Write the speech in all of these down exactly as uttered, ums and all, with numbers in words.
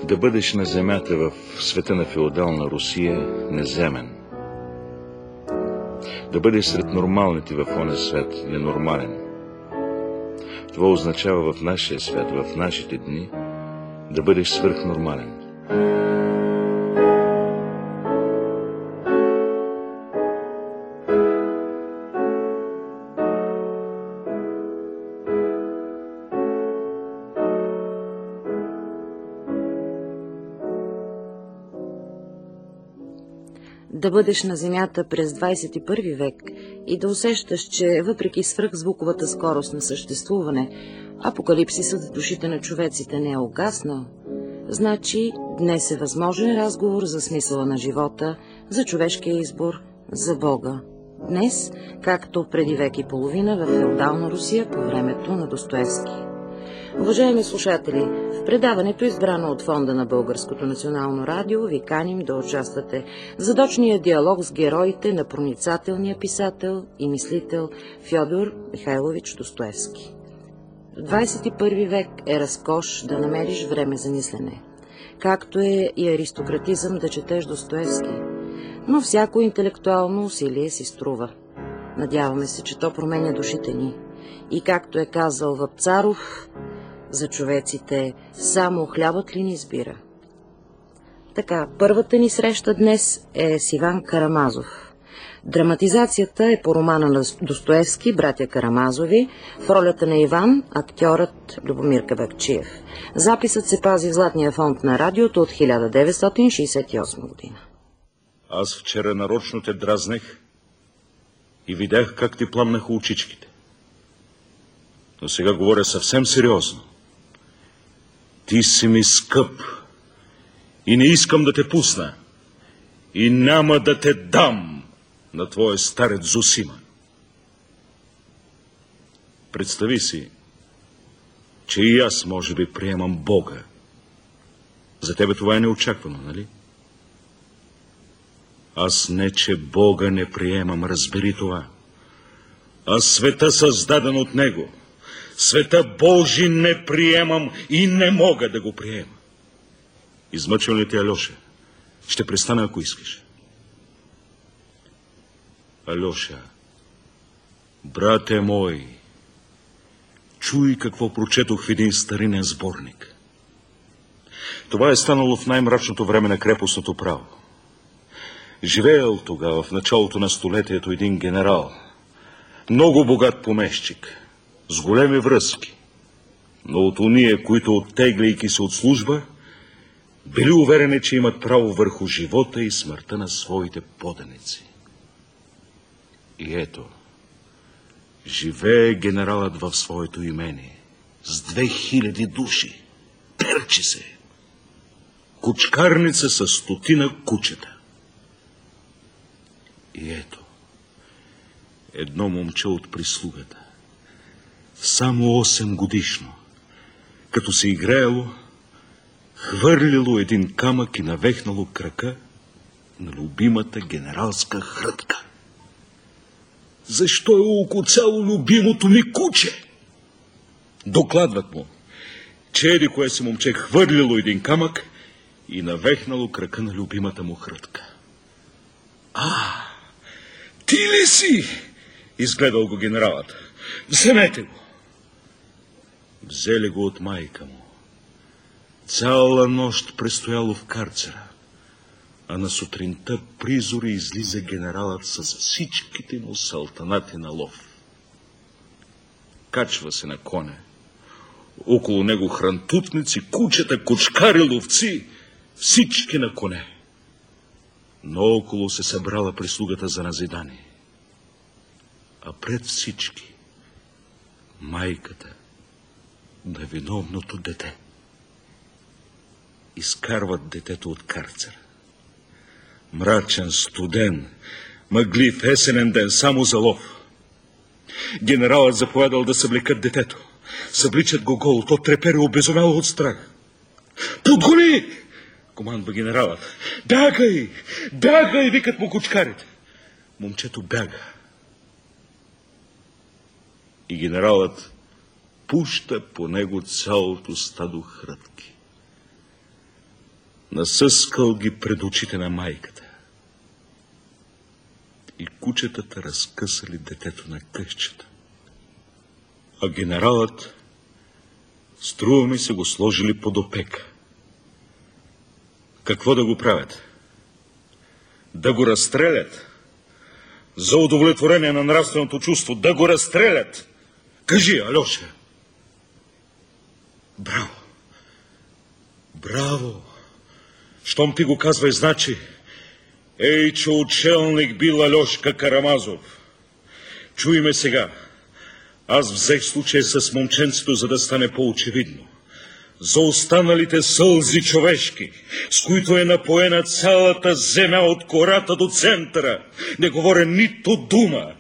Да бъдеш на земята в света на феодална Русия неземен. Да бъдеш сред нормалните в оня свят ненормален. Това означава в нашия свят, в нашите дни, да бъдеш свръхнормален. Да бъдеш на земята през двадесет и първи век и да усещаш, че въпреки свръхзвуковата скорост на съществуване, апокалипсисът в душите на човеците не е угаснал, значи днес е възможен разговор за смисъла на живота, за човешкия избор, за Бога. Днес, както преди век и половина в феодална Русия по времето на Достоевски. Уважаеми слушатели, в предаването, избрано от Фонда на Българското национално радио, ви каним да участвате в задочния диалог с героите на проницателния писател и мислител Фьодор Михайлович Достоевски. В двадесет и първи век е разкош да намериш време за мислене, както е и аристократизъм да четеш Достоевски, но всяко интелектуално усилие си струва. Надяваме се, че то променя душите ни и, както е казал Вапцаров, за човеците само хлябът ли ни избира? Така, първата ни среща днес е с Иван Карамазов. Драматизацията е по романа на Достоевски «Братя Карамазови», в ролята на Иван актьорът Любомир Кабакчиев. Записът се пази в Златния фонд на радиото от хиляда деветстотин шейсет и осма година. Аз вчера нарочно те дразнех и видях как ти пламнаха очичките. Но сега говоря съвсем сериозно. Ти си ми скъп и не искам да те пусна и няма да те дам на твоя старец Зосима. Представи си, че и аз може би приемам Бога. За тебе това е неочаквано, нали? Аз не, че Бога не приемам, разбери това. Аз света създаден от Него. Света Божи не приемам и не мога да го приема. Измъчвам ли те, Алеша? Ще престана, ако искаш. Алеша, брате мой, чуй какво прочетох в един старинен сборник. Това е станало в най-мрачното време на крепостното право. Живеел тогава в началото на столетието един генерал, много богат помещик, с големи връзки, но от уния, които оттегляйки се от служба, били уверени, че имат право върху живота и смъртта на своите поданици. И ето, живее генералът в своето имение с две хиляди души, перчи се, кучкарница с стотина кучета. И ето, едно момче от прислугата, само осем годишно, като се играело, хвърлило един камък и навехнало крака на любимата генералска хрътка. Защо е окоцало любимото ми куче? Докладват му, че еди кое си момче хвърлило един камък и навехнало крака на любимата му хрътка. А, ти ли си? Изгледал го генералът. Вземете го. Взели го от майка му. Цяла нощ престояло в карцера, а на сутринта призори излиза генералът с всичките му салтанати на лов. Качва се на коня. Около него хрантутници, кучета, кучкари, ловци, всички на коне. Но около се събрала прислугата за назидание. А пред всички майката на виновното дете. Изкарват детето от карцера. Мрачен, студен, мъглив, есенен ден, само за лов. Генералът заповядал да съблекат детето. Събличат го голо, то трепери обезумяло от страх. Подгони! Командва генералът. Бягай! Бягай! Викат му кучкарите. Момчето бяга. И генералът пуща по него цялото стадо хрътки. насъскал ги пред очите на майката. И кучетата разкъсали детето на къщата. А генералът, струва ми се, го сложили под опека. Какво да го правят? Да го разстрелят? За удовлетворение на нравственото чувство, да го разстрелят? Кажи, Алеша. Браво! Браво! Щом ти го казвай, значи, ей, че учелник бил Алешка Карамазов. Чуй ме сега. Аз взех случай с момченцето, за да стане по-очевидно. За останалите сълзи човешки, с които е напоена цялата земя от кората до центъра, не говоря нито дума.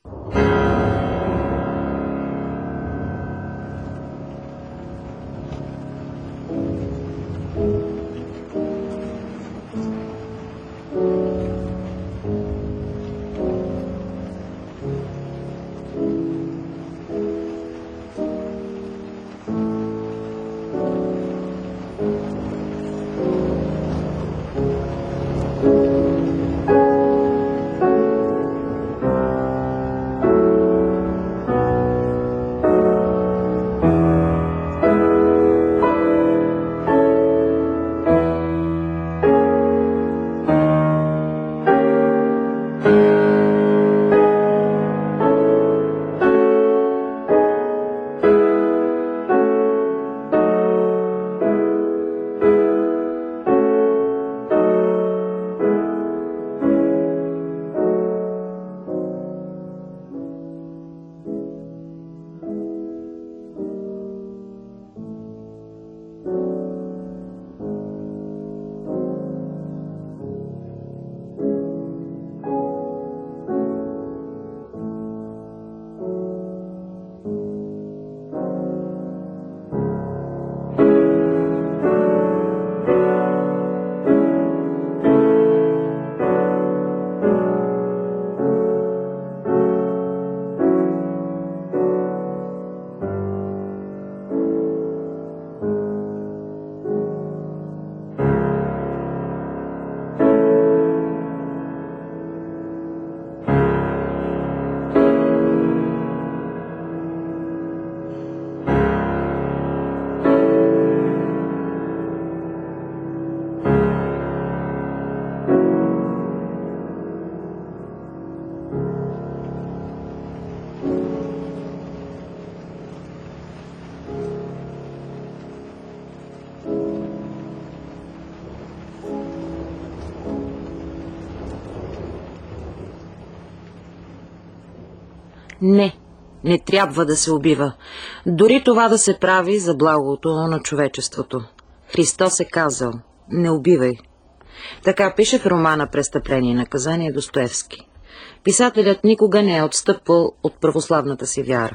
Не, не трябва да се убива. Дори това да се прави за благото на човечеството. Христос е казал: не убивай. Така пише в романа «Престъпление и наказание» Достоевски. Писателят никога не е отстъпвал от православната си вяра.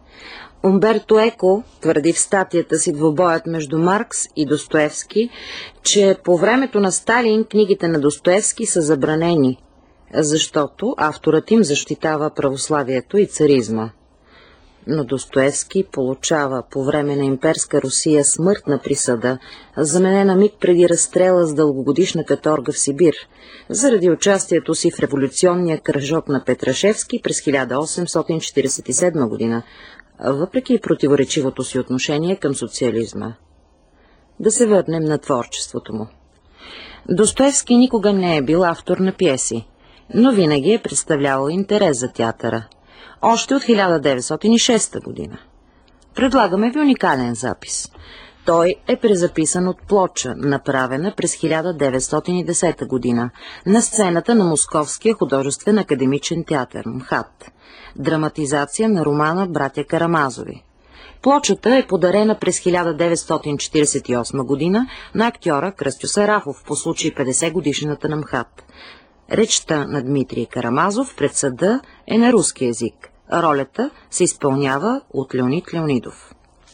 Умберто Еко твърди в статията си «Двобоят между Маркс и Достоевски», че по времето на Сталин книгите на Достоевски са забранени, защото авторът им защитава православието и царизма. Но Достоевски получава по време на имперска Русия смъртна присъда, заменена миг преди разстрела с дългогодишна каторга в Сибир, заради участието си в революционния кръжок на Петрашевски през хиляда осемстотин четиридесет и седма година, въпреки противоречивото си отношение към социализма. Да се върнем на творчеството му. Достоевски никога не е бил автор на пиеси, но винаги е представлявал интерес за театъра. Още от хиляда деветстотин и шеста година. Предлагаме ви уникален запис. Той е презаписан от плоча, направена през хиляда деветстотин и десета година на сцената на Московския художествен академичен театър МХАТ. Драматизация на романа «Братя Карамазови». Плочата е подарена през хиляда деветстотин четиридесет и осма година на актьора Кръстю Сарафов по случай петдесет годишнината на МХАТ. Речта на Дмитрий Карамазов пред съда е на руски език. Ролята се изпълнява от Леонид Леонидов.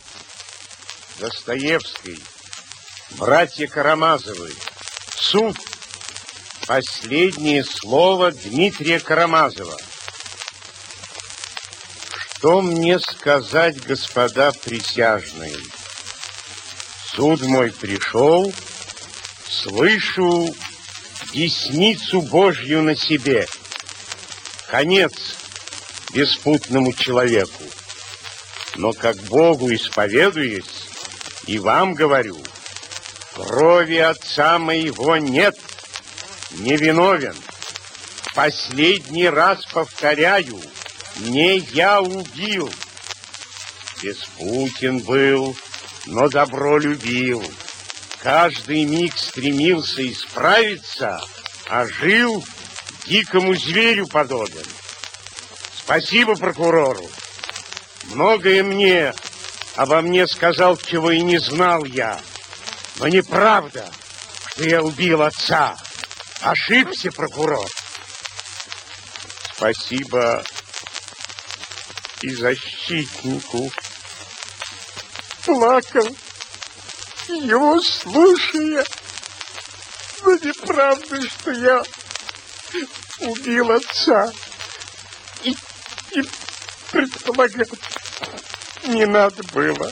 Достоевский, братья Карамазовы, суд. Последнее слово Дмитрия Карамазова. Что мне сказать, господа присяжные? Суд мой пришел, слышу десницу Божью на себе. Конец беспутному человеку. Но как Богу исповедуюсь, и вам говорю, крови отца моего нет, не виновен. Последний раз повторяю, не я убил. Беспутен был, но добро любил. Каждый миг стремился исправиться, а жил дикому зверю подобен. Спасибо прокурору. Многое мне обо мне сказал, чего и не знал я. Но неправда, что я убил отца. Ошибся, прокурор. Спасибо и защитнику. Плакал, его слушая. Но неправда, что я убил отца. И, и предполагать не надо было.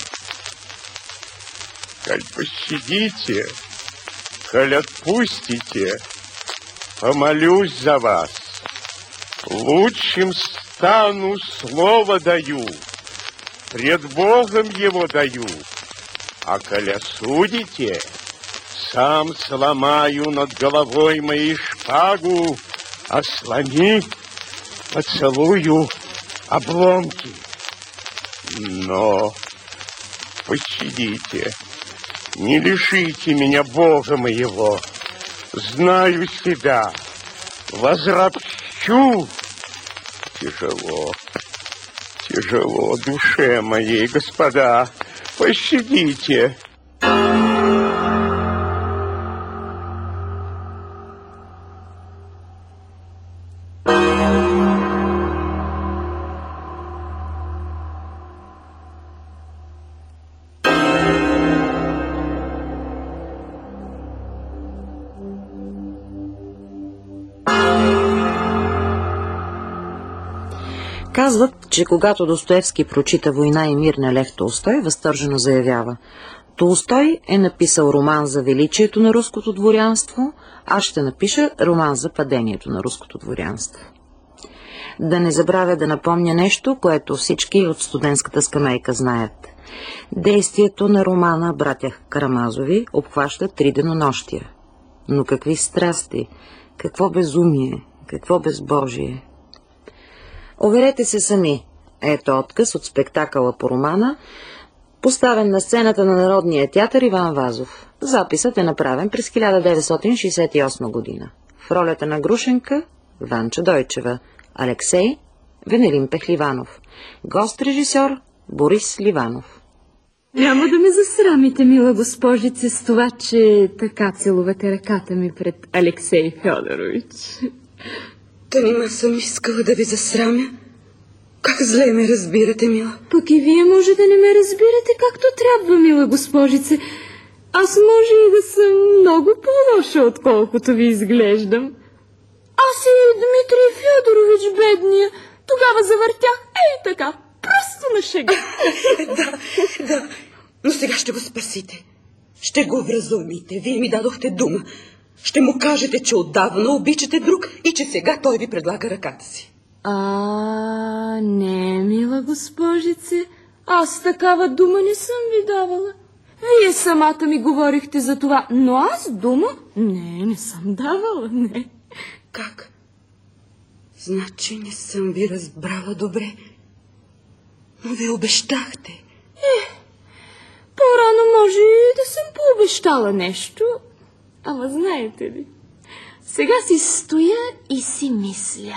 Коль пощадите, коль отпустите, помолюсь за вас. Лучшим стану, слово даю, пред Богом его даю. А коль осудите, сам сломаю над головой моей шпагу, а сломив, поцелую обломки. Но пощадите, не лишите меня Бога моего. Знаю себя, возропщу. Тяжело, тяжело душе моей, господа, пощадите. Казват, че когато Достоевски прочита "Война и мир" на Лев Толстой, възторжено заявява: Толстой е написал роман за величието на руското дворянство, аз ще напиша роман за падението на руското дворянство. Да не забравя да напомня нещо, което всички от студентската скамейка знаят. Действието на романа "Братя Карамазови" обхваща три денонощия. Но какви страсти, какво безумие, какво безбожие! Уверете се сами. Ето откъс от спектакъла по романа, поставен на сцената на Народния театър Иван Вазов. Записът е направен през хиляда деветстотин шейсет и осма година. В ролята на Грушенка Ванча Дойчева, Алексей Венелин Пехливанов, гост-режисьор Борис Ливанов. Няма да ме засрамите, мила госпожице, с това, че така целувате ръката ми пред Алексей Фьодорович. Та нима съм искала да ви засрамя. Как зле ме разбирате, мила. Пък и вие може да не ме разбирате както трябва, мила госпожице. Аз може и да съм много по-лоша, отколкото ви изглеждам. Аз и Дмитрий Фьодорович, бедния, тогава завъртях ей така, просто на шега. Да, да, но сега ще го спасите. Ще го вразумите. Вие ми дадохте дума. Ще му кажете, че отдавна обичате друг и че сега той ви предлага ръката си. А, не, мила госпожице, аз такава дума не съм ви давала. Вие самата ми говорихте за това, но аз дума не, не съм давала, не. Как? Значи не съм ви разбрала добре. Но ви обещахте. Е, по-рано може и да съм пообещала нещо. Ама знаете ли, сега си стоя и си мисля.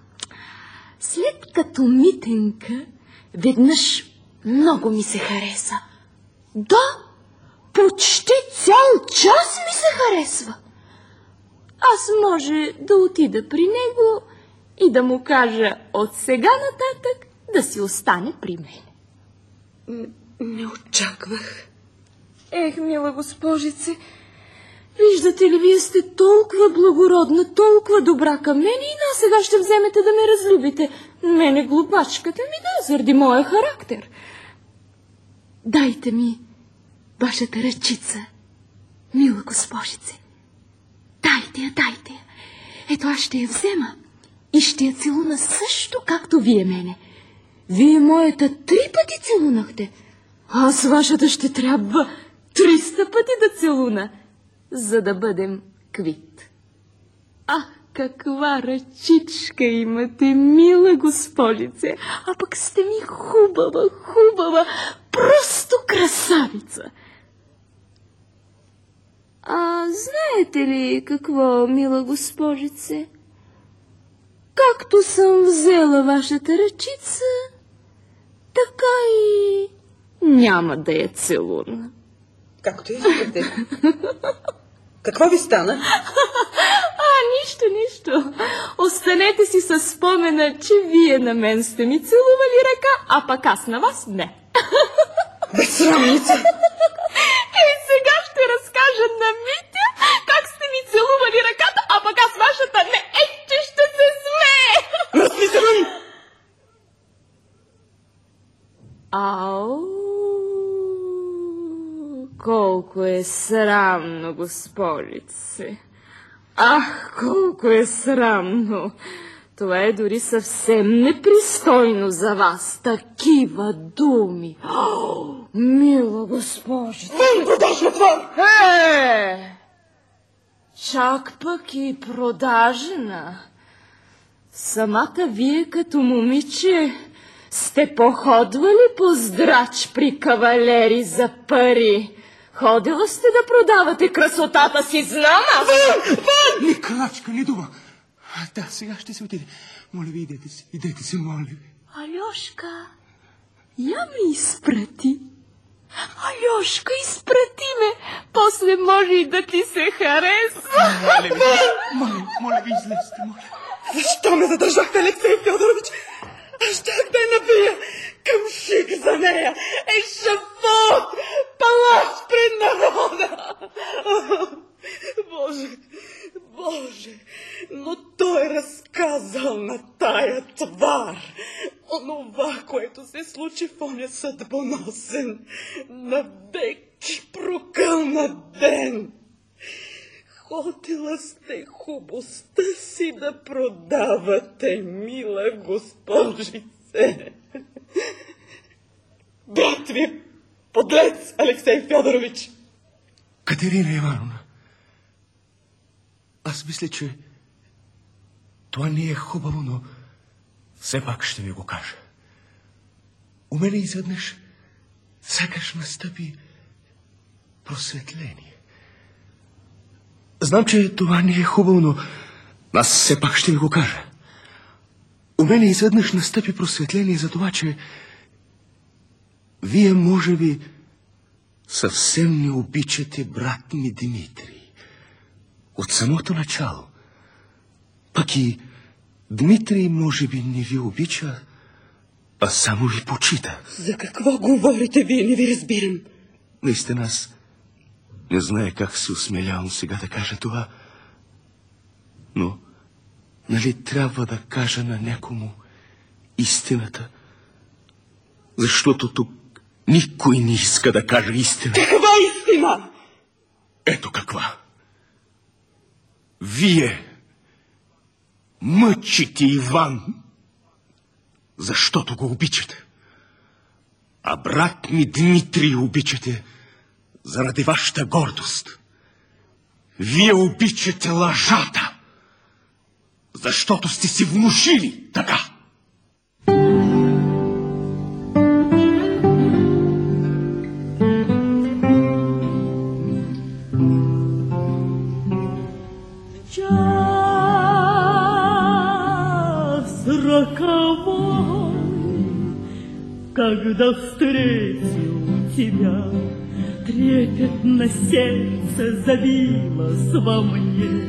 След като Митенка веднъж много ми се хареса. Да, почти цял час ми се харесва. Аз може да отида при него и да му кажа от сега нататък да си остане при мен. Не очаквах. Ех, мила госпожице, виждате ли, вие сте толкова благородна, толкова добра към мен и на сега ще вземете да ме разлюбите. Мене глупачката ми да, заради моя характер. Дайте ми вашата ръчица, мила госпожице. Дайте я, дайте я. Ето аз ще я взема и ще я целуна също, както вие мене. Вие моята три пъти целунахте. Аз вашата ще трябва триста пъти да целуна, за да бъдем квит. Ах, каква ръчичка имате, мила госпожице. А пък сте ми хубава, хубава, просто красавица. А знаете ли какво, мила госпожице? Както съм взела вашата ръчица, така и няма да я целуна. Както искате. Какво ви стана? А, нищо, нищо. Останете си със спомена, че вие на мен сте ми целували ръка, а пък аз на вас не. Безсрамница! Ей, сега ще разкажа на Митя как сте ми целували ръката, а пък аз вашата не. Ей, че ще се смее! Размисървам! Ау, колко е срамно, госпожице. Ах, колко е срамно. Това е дори съвсем непристойно за вас. Такива думи. О, мила госпожице. Ей, продажна твар! Е, чак пък и продажна. Самата вие като момиче сте походвали по здрач при кавалери за пари. Ходила сте да продавате красотата си, знам аз. Вън! Вън! Ни крачка, ни дума. Да, сега ще се отиде. Моля ви, идете си, идете си, моля ви. Алешка, я ме изпрати. Алешка, изпрати ме. После може и да ти се харесва. Моля ви, моля, моля ви, излезте, моля. Защо ме задържахте, Алексей Фьодорович? Аз щях да я набия към шик за нея. Ешафот! Палач пред народа! Боже, Боже, но той е разказал на тая твар онова, което се случи в оня съдбоносен, навеки прокълна ден. Ходила сте хубостта си да продавате, мила госпожице. Брат ви е подлец, Алексей Фьодорович. Катерина Ивановна, аз мисля, че това не е хубаво, но все пак ще ви го кажа. У мене изведнъж сякаш настъпи просветление. Знам, че това не е хубаво, но аз все пак ще ви го кажа. У мене изведнъж настъпи просветление за това, че вие, може би, съвсем не обичате брат ми Димитрий. От самото начало. Пък и Дмитрий, може би, не ви обича, а само ви почита. За какво говорите, вие не ви разбирам. Наистина, аз не зная как се осмелявам сега да кажа това, но нали трябва да кажа на някому истината, защото тук никой не иска да каже истина. Каква истина? Ето каква. Вие мъчите Иван, защото го обичате. А брат ми Дмитрий обичате заради вашата гордост. Вие обичате лъжата, защото сте си внушили така. Когда встретил тебя, трепетно сердце забилось во мне.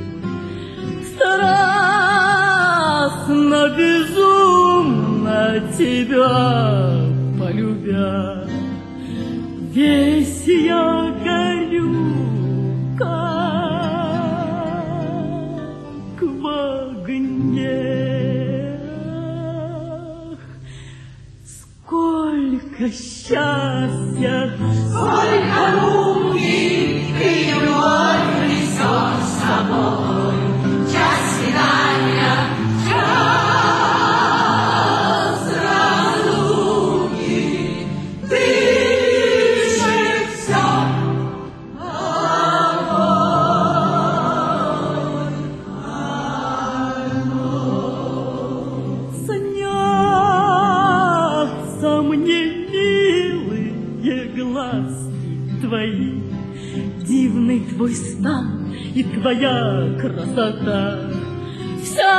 Страстно, безумно тебя полюбя, весь я горю, как в огне. Сколько счастья, сколько любви и любовь несет с собой. и твоя красота. Вся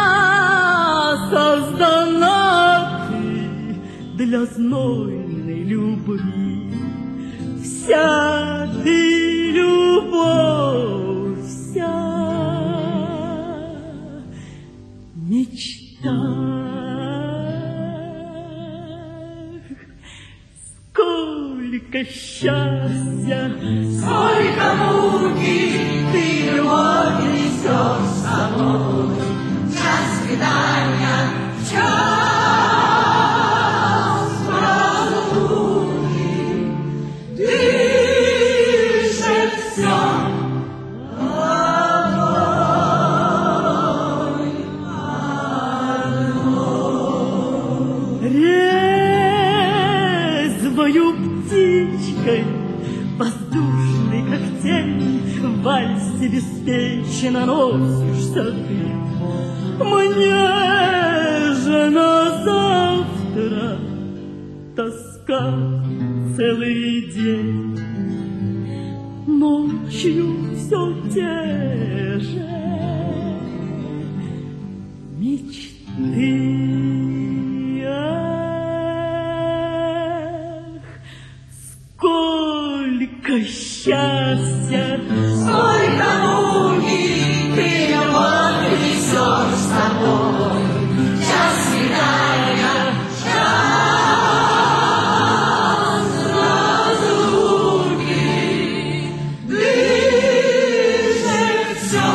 создана ты для знойной любви. Вся ты любовь, вся мечта. Сколько счастья, сколько муки ты любовь несешь с собой. Час свидания, час разлуки, дышит все одной, одной. Резвою птичкой, воздушной, как тень, в вальсе беспечно носишься ты. Мне же на завтра тоска целый день. Ночью все те же мечты. Сколько счастья, сколько муки ты любовь несешь с собой. Час свидания, час разлуки, дышит все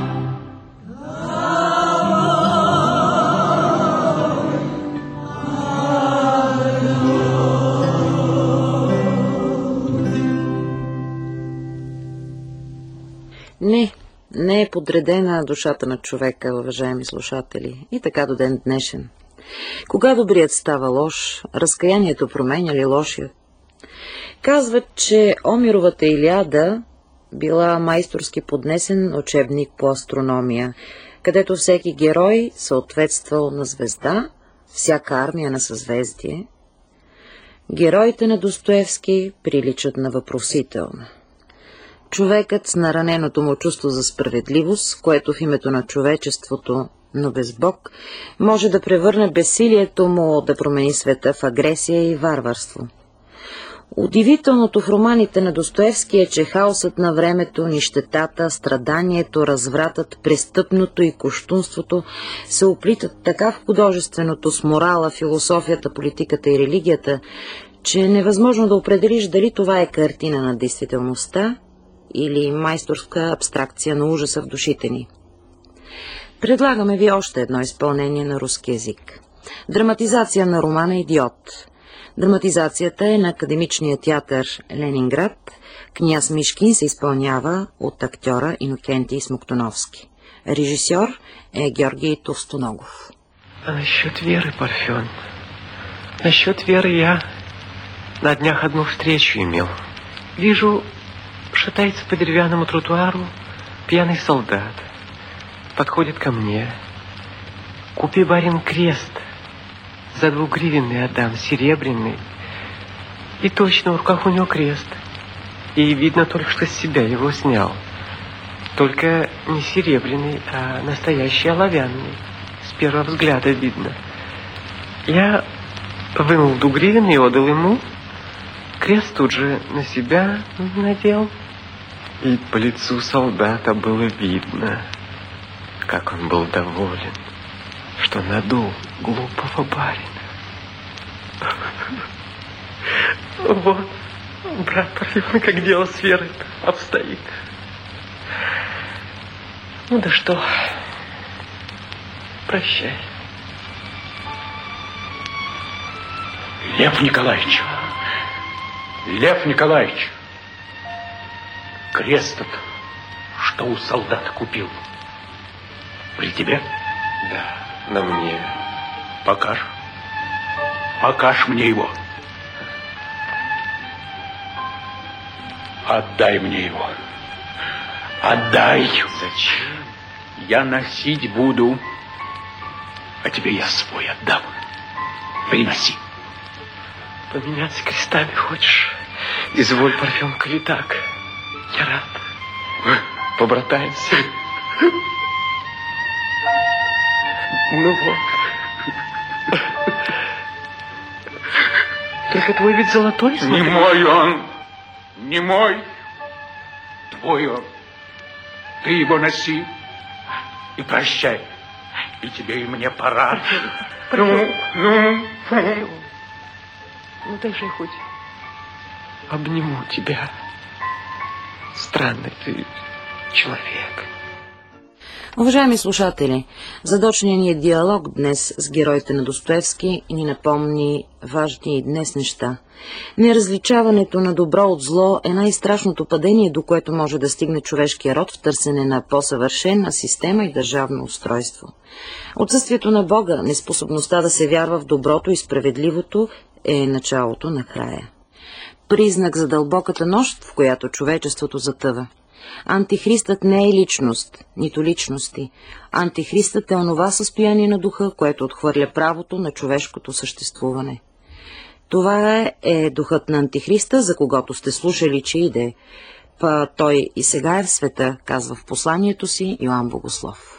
Не, не е подредена душата на човека, уважаеми слушатели, и така до ден днешен. Кога добрият става лош, разкаянието променя ли лошият? Казват, че Омировата Илиада била майсторски поднесен учебник по астрономия, където всеки герой съответствал на звезда, всяка армия на съзвездие. Героите на Достоевски приличат на въпросителна. Човекът с нараненото му чувство за справедливост, което в името на човечеството, но без Бог, може да превърне безсилието му да промени света в агресия и варварство. Удивителното в романите на Достоевски е, че хаосът на времето, нищетата, страданието, развратът, престъпното и кощунството се оплитат така в художественото с морала, философията, политиката и религията, че е невъзможно да определиш дали това е картина на действителността или майсторска абстракция на ужаса в душите ни. Предлагаме ви още едно изпълнение на руски език. Драматизация на романа «Идиот». Драматизацията е на Академичния театър Ленинград. Княз Мишкин се изпълнява от актьора Инокентий Смоктуновски. Режисьор е Георгий Товстоногов. А насчет Веры, Парфен, насчет Веры я на днях одну встречу имел. Вижу, шатается по деревянному тротуару пьяный солдат. Подходит ко мне. Купи, барин, крест. За двугривенный отдам, серебряный. И точно в руках у него крест. И видно только, что с себя его снял. Только не серебряный, а настоящий оловянный. С первого взгляда видно. Я вынул двугривенный и отдал ему. Крест тут же на себя надел. И по лицу солдата было видно, как он был доволен, что надул глупого барина. Вот, брат Парфен, как дело с Верой обстоит. Ну да что, прощай. Лев Николаевич, Лев Николаевич, крест тот, что у солдата купил, при тебе? Да, на мне. Покажь. Покажь мне его. Отдай мне его. Отдай. Зачем? Я носить буду, а тебе я свой отдам. Приноси. Поменяться крестами хочешь? Изволь, Парфен, коли так. Я рад. Побратаемся. Ну вот. Только твой ведь золотой, смотри. Не мой он, не мой. Твой он. Ты его носи и прощай. И тебе, и мне пора. Ну, ну. Ну, дай же хоть обниму тебя. Странный ты човек. Уважаеми слушатели, задочният ни диалог днес с героите на Достоевски ни напомни важни и днес неща. Неразличаването на добро от зло е най-страшното падение, до което може да стигне човешкия род в търсене на по-съвършена система и държавно устройство. Отсъствието на Бога, неспособността да се вярва в доброто и справедливото е началото на края. Признак за дълбоката нощ, в която човечеството затъва. Антихристът не е личност, нито личности. Антихристът е онова състояние на духа, което отхвърля правото на човешкото съществуване. Това е, е духът на Антихриста, за когото сте слушали, че иде. Па той и сега е в света, казва в посланието си Йоан Богослов.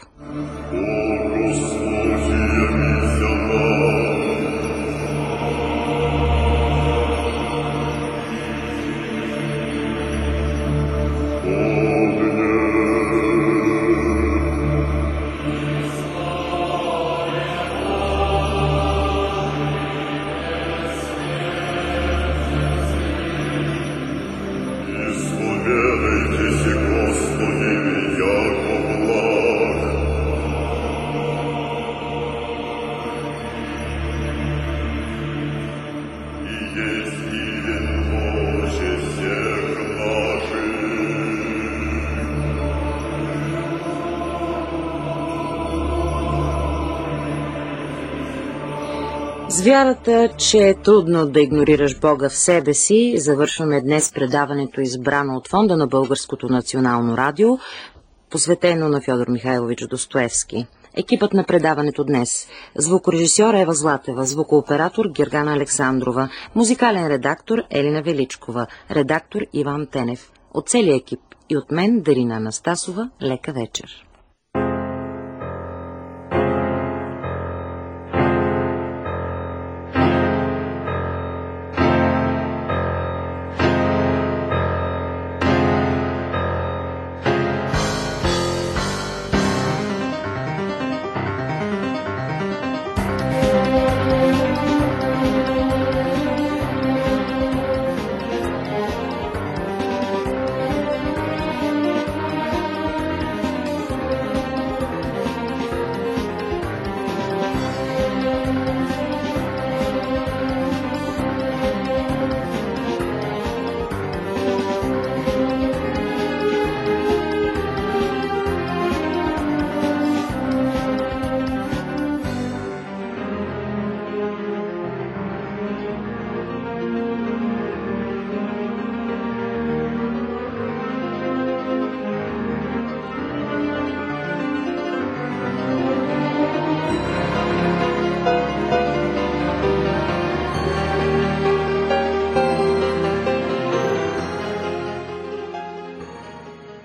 С вярата, че е трудно да игнорираш Бога в себе си, завършваме днес предаването, избрано от Фонда на Българското национално радио, посветено на Фьодор Михайлович Достоевски. Екипът на предаването днес: звукорежисьор Ева Златева, звукооператор Гергана Александрова, музикален редактор Елина Величкова, редактор Иван Тенев. От целия екип и от мен, Дарина Анастасова, лека вечер.